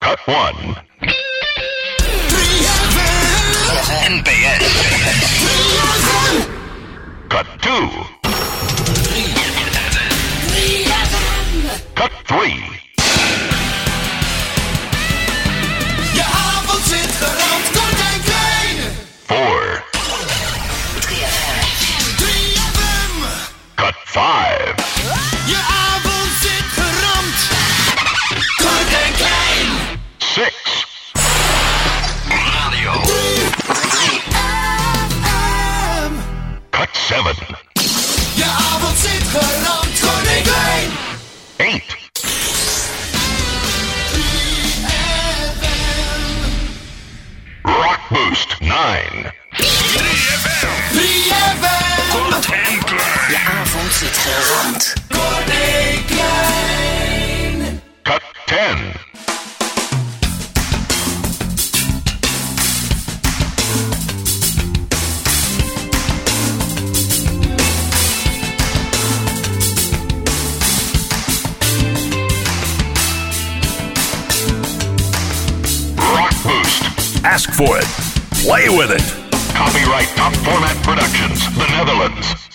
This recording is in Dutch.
Cut 1. 3FM. NPS. 3FM. Cut 2. 3FM. Cut 3. Je avond zit gerand, kort en klein. 4. 3FM. Cut 5. Je avond zit geramd, kort en klein. 6. Radio. 3FM. Cut 7. Je avond zit geramd, kort en klein. 8. 3FM. Rock Boost 9. 3FM. Kort en klein. Je avond zit geramd. Kort en klein. Cut 10. Rock Boost. Ask for it. Play with it. Copyright Top Format Productions, The Netherlands.